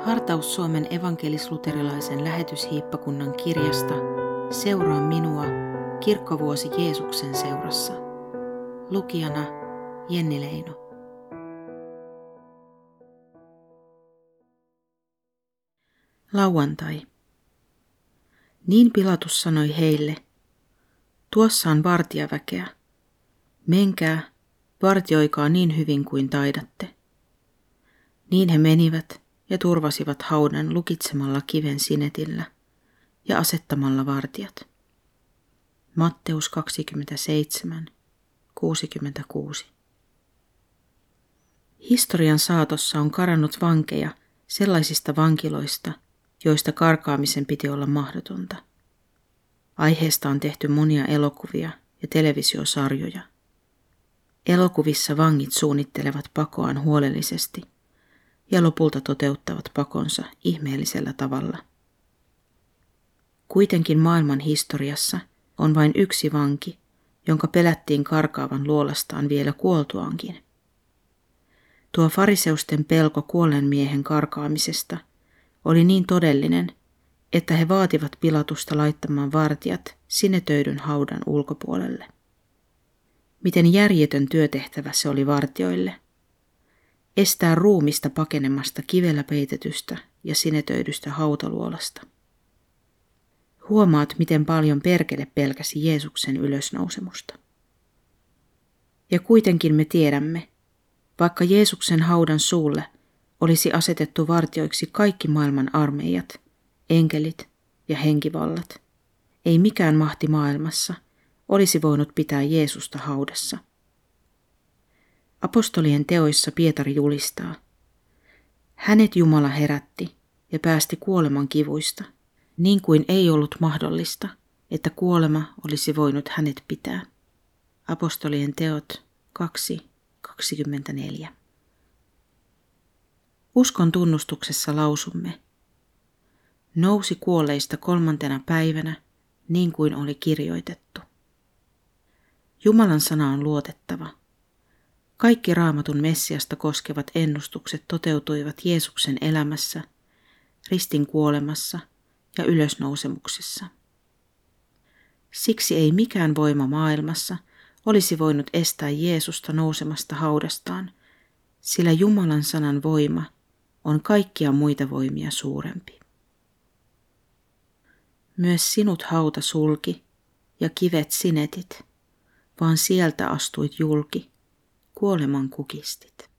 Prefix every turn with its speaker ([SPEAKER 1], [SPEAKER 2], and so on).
[SPEAKER 1] Hartaus Suomen evankelis-luterilaisen lähetyshiippakunnan kirjasta Seuraa minua, kirkkovuosi Jeesuksen seurassa. Lukijana Jenni Leino. Lauantai. Niin Pilatus sanoi heille, tuossa on vartijaväkeä. Menkää, vartioikaa niin hyvin kuin taidatte. Niin he menivät ja turvasivat haudan lukitsemalla kiven sinetillä ja asettamalla vartijat. Matteus 27, 66. Historian saatossa on karannut vankeja sellaisista vankiloista, joista karkaamisen piti olla mahdotonta. Aiheesta on tehty monia elokuvia ja televisiosarjoja. Elokuvissa vangit suunnittelevat pakoaan huolellisesti ja lopulta toteuttavat pakonsa ihmeellisellä tavalla. Kuitenkin maailman historiassa on vain yksi vanki, jonka pelättiin karkaavan luolastaan vielä kuoltuaankin. Tuo fariseusten pelko kuolleen miehen karkaamisesta oli niin todellinen, että he vaativat Pilatusta laittamaan vartijat sinetöidyn haudan ulkopuolelle. Miten järjetön työtehtävä se oli vartijoille. Estää ruumista pakenemasta kivellä peitetystä ja sinetöidystä hautaluolasta. Huomaat, miten paljon perkele pelkäsi Jeesuksen ylösnousemusta. Ja kuitenkin me tiedämme, vaikka Jeesuksen haudan suulle olisi asetettu vartioiksi kaikki maailman armeijat, enkelit ja henkivallat, ei mikään mahti maailmassa olisi voinut pitää Jeesusta haudassa. Apostolien teoissa Pietari julistaa, hänet Jumala herätti ja päästi kuoleman kivuista, niin kuin ei ollut mahdollista, että kuolema olisi voinut hänet pitää. Apostolien teot 2:24. Uskon tunnustuksessa lausumme, nousi kuolleista 3. päivänä, niin kuin oli kirjoitettu. Jumalan sana on luotettava. Kaikki Raamatun Messiasta koskevat ennustukset toteutuivat Jeesuksen elämässä, ristin kuolemassa ja ylösnousemuksessa. Siksi ei mikään voima maailmassa olisi voinut estää Jeesusta nousemasta haudastaan, sillä Jumalan sanan voima on kaikkia muita voimia suurempi. Myös sinut hauta sulki ja kivet sinetit, vaan sieltä astuit julki, kuoleman kukistit.